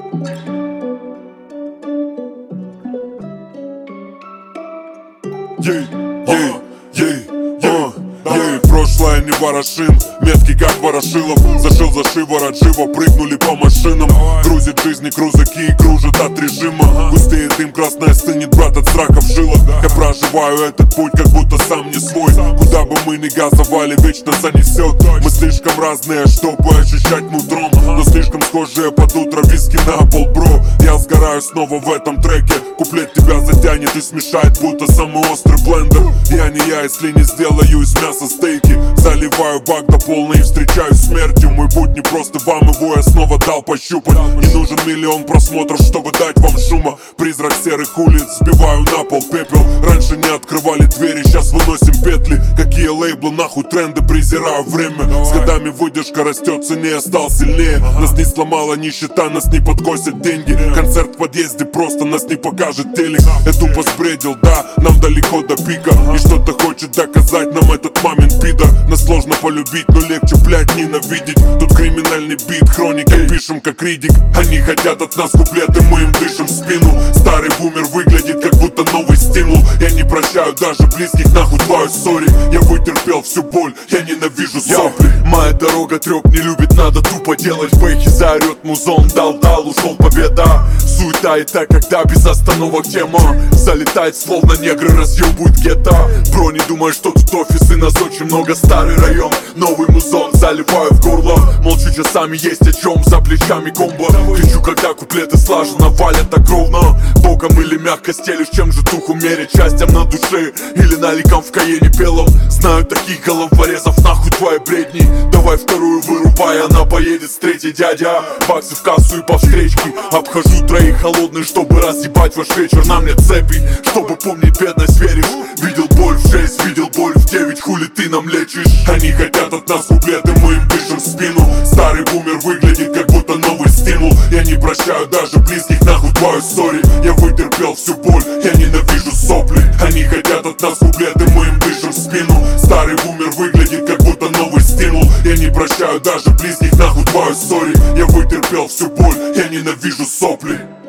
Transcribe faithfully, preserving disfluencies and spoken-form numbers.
Ей, ей, ей, ей, ей, прошлое не ворошим, метки как ворошилов. Зашил за шиворот, живо прыгнули по машинам. Грузит жизни крузаки и кружит от режима. Густее дым, красная стынет, брат, от страха в жилах. Я проживаю этот путь, как будто сам не свой. Куда бы мы ни газовали, вечно занесет. Мы слишком разные, чтобы ощущать нутром, но слишком схожие под утро, виски на пол, бро. Я сгораю снова в этом треке. Куплет тебя затянет и смешает, будто самый острый блендер. Я не я, если не сделаю из мяса стейки. Заливаю бак до полной и встречаюсь с смертью. Мой путь не просто вам, его я снова дал пощупать. Не нужен миллион просмотров, чтобы дать вам шума. Призрак серых улиц, сбиваю на пол пепел. Раньше не открывали двери, сейчас выносим петли. Какие лейблы, нахуй тренды, презираю время. С годами выдержка растет, цене стал сильнее. Нас не сломала нищета, нас не подкосят деньги. Концерт в подъезде просто, нас не покажет телек. Я тупо сбредил, да, нам далеко до пика. И что-то хочет доказать нам этот мамин пидор. Нас сложно полюбить, но легче, блядь, ненавидеть. Тут криминальный бит, хроника, пишем как Ридик. Они хотят от нас куплеты, мы им дышим в спину. Старый бумер выглядит, как будто новый стимул. Я не прощаю даже близких, нахуй твою сори. Я вытерпел всю боль, я ненавижу сопли. Моя дорога трёп не любит, надо тупо делать. В бэхе заорёт музон, дал-дал, ушел победа. Суета и так, когда без остановок тема залетает, словно негры разъебывают гетто. Бро, не думай, что тут офис и нас очень много. Старый район, новый музон, заливаю в горло. Молчу часами, есть о чем, за плечами комбо. Кричу, когда куплеты слаженно валят так ровно. Боком или мягко стелишь, чем же дух умерить? Счастьем на душе или наликом в каене белом? Знаю таких головорезов, нахуй твои бредни. Давай вторую вырубай, она поедет с третьей, дядя. Баксы в кассу и по встречке. Обхожу троих холодных, чтобы разъебать ваш вечер. На мне цепи, чтобы помнить бедность, веришь? Видел боль в шесть, видел боль в девять, хули ты нам лечишь? Они хотят от нас куплеты, мы им дышим в спину. Старый бумер выглядит, как будто новый стимул. Я не прощаю даже близких, нахуй твою сори. Я вытерпел всю боль, я ненавижу сопли. Они хотят от нас куплеты, мы им дышим в спину. Старый бумер выглядит, как будто новый стимул. Я не прощаю даже близких, нахуй твою сори. Я вытерпел всю боль, я ненавижу сопли.